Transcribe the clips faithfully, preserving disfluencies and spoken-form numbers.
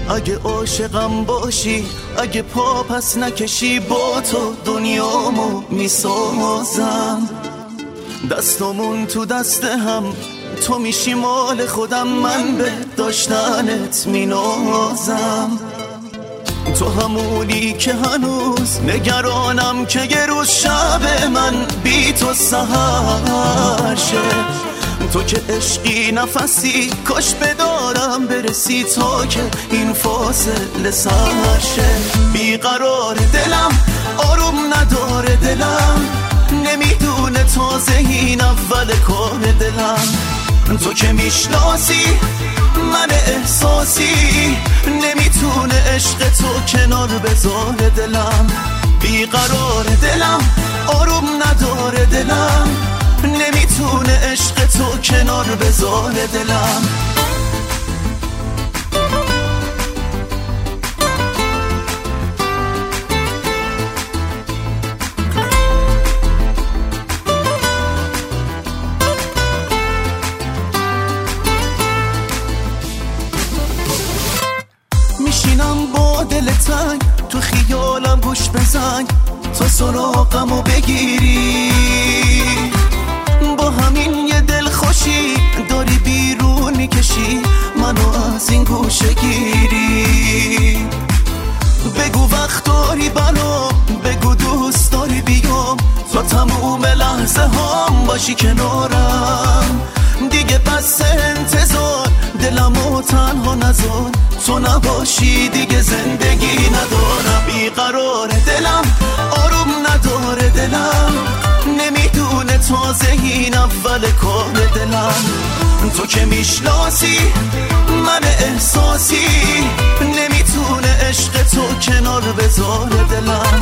اگه عاشقم باشی، اگه پا پس نکشی، با تو دنیامو میسازم. دستمون تو دست هم، تو میشی مال خودم، من به داشتنت مینازم. تو همونی که هنوز نگرانم که یه روز شب من بی تو سحر شه. تو که عشقی نفسی، کاش بدارم برسی تا که این فاصله سر شه. بیقرار دلم، آروم نداره دلم، نمیدونه تازه این اول کار دلم. تو که میشناسی من احساسی، نمیتونه عشق تو کنار بذاره دلم. بیقرار دلم، آروم نداره دلم، نمیتونه عشق تو کنار بذاره دلم. میشینم با دل تنگ، تو خیالم گوش بزن، تو سراغمو بگیری. با همین یه دل خوشی داری بیرون میکشی منو از این گوشه گیری. بگو وقت داری برام، بگو دوست داری بیام، تا تموم لحظه هم باشی کنارم. دیگه بس انتظار، دلمو تنها نذار، تو نباشی دیگه زندگی ندارم. بیقرار دلم، آروم نداره دلم، نمیدونه تازه این اول کار دلم. تو که میشناسی من احساسی، نمیتونه عشق تو کنار بذاره دلم.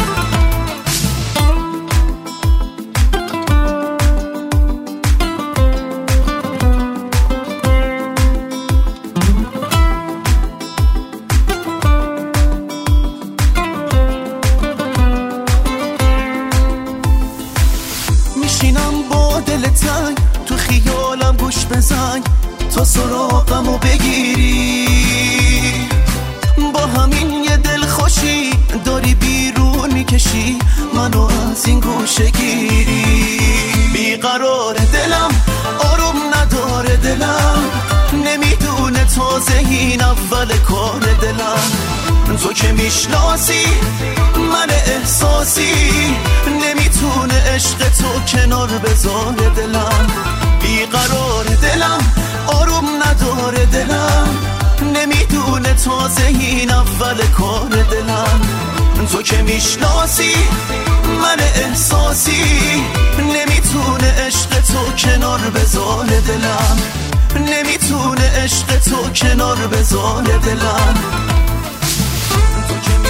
میشینم با دل تنگ، تو خیالم گوش بزن، تا سراغمو بگیری. با همین یه دل خوشی داری بیرون میکشی منو از این گوشه گیری. بیقرار دلم، آروم نداره دلم، نمیدونه تازه این اول کار دلم. تو که میشناسی من احساسی، نمیتونه عشق تو کنار بذاره دلم. بیقرار دلم، آروم نداره دلم، نمیدونه تازه این اول کار دلم. تو که میشناسی من احساسی، نمیتونه عشق تو کنار بذاره دلم. نمیتونه عشق تو کنار بذاره دلم. تو که